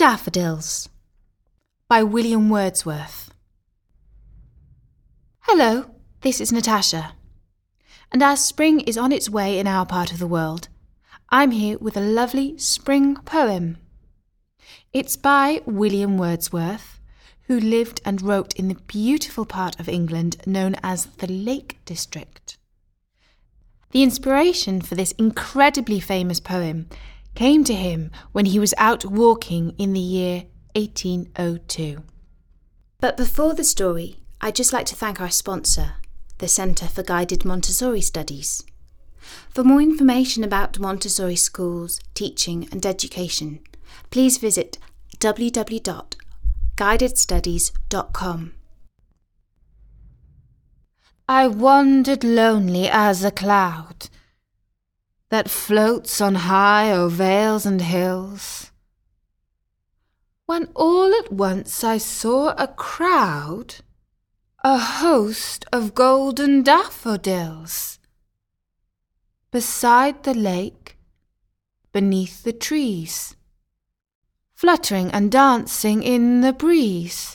Daffodils by William Wordsworth. Hello, this is Natasha. And as spring is on its way in our part of the world, I'm here with a lovely spring poem. It's by William Wordsworth, who lived and wrote in the beautiful part of England known as the Lake District. The inspiration for this incredibly famous poem came to him when he was out walking in the year 1802. But before the story, I'd just like to thank our sponsor, the Centre for Guided Montessori Studies. For more information about Montessori schools, teaching and education, please visit www.guidedstudies.com. I wandered lonely as a cloud that floats on high o'er vales and hills, when all at once I saw a crowd, a host of golden daffodils, beside the lake, beneath the trees, fluttering and dancing in the breeze,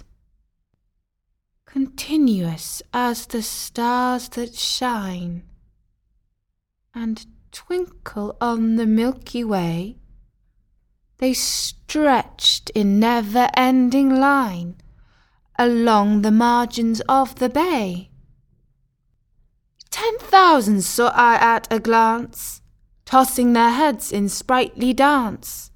continuous as the stars that shine and twinkle on the Milky Way. They stretched in never-ending line along the margins of the bay. 10,000 saw I at a glance, tossing their heads in sprightly dance.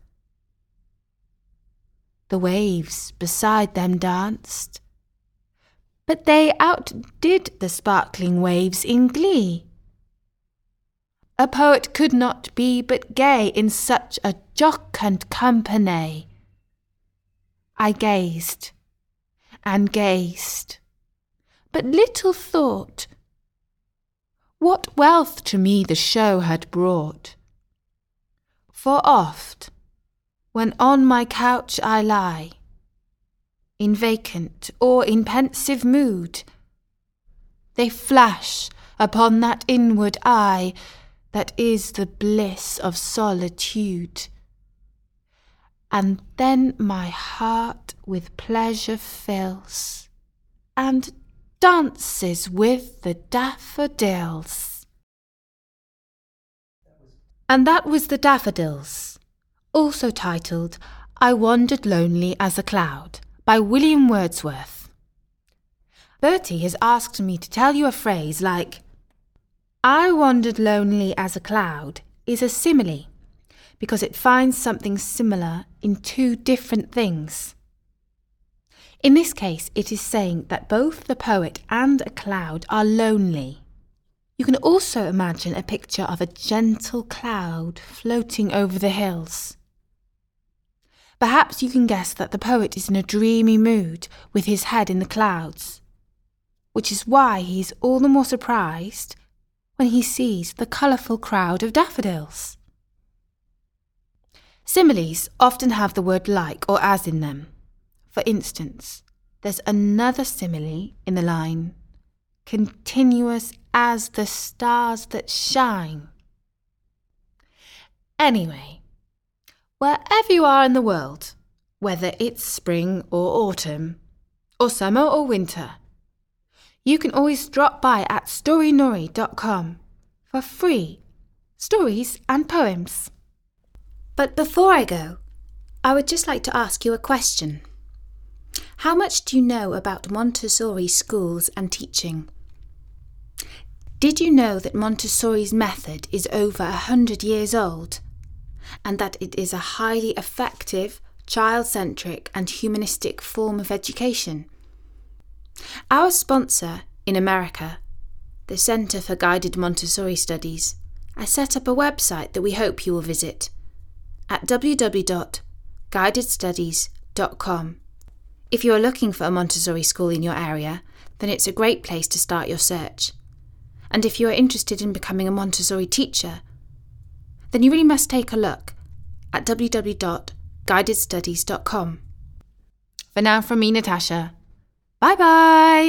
The waves beside them danced, but they outdid the sparkling waves in glee. A poet could not be but gay in such a jocund company. I gazed and gazed, but little thought what wealth to me the show had brought. For oft, when on my couch I lie, in vacant or in pensive mood, they flash upon that inward eye that is the bliss of solitude. And then my heart with pleasure fills, and dances with the daffodils. And that was The Daffodils, also titled I Wandered Lonely as a Cloud, by William Wordsworth. Bertie has asked me to tell you a phrase like, I wandered lonely as a cloud is a simile because it finds something similar in two different things. In this case, it is saying that both the poet and a cloud are lonely. You can also imagine a picture of a gentle cloud floating over the hills. Perhaps you can guess that the poet is in a dreamy mood with his head in the clouds, which is why he is all the more surprised when he sees the colourful crowd of daffodils. Similes often have the word like or as in them. For instance, there's another simile in the line, continuous as the stars that shine. Anyway, wherever you are in the world, whether it's spring or autumn, or summer or winter, you can always drop by at storynori.com for free stories and poems. But before I go, I would just like to ask you a question. How much do you know about Montessori schools and teaching? Did you know that Montessori's method is over 100 years old, and that it is a highly effective, child-centric and humanistic form of education? Our sponsor in America, the Centre for Guided Montessori Studies, has set up a website that we hope you will visit at www.guidedstudies.com. If you are looking for a Montessori school in your area, then it's a great place to start your search. And if you are interested in becoming a Montessori teacher, then you really must take a look at www.guidedstudies.com. For now, from me, Natasha. Bye-bye!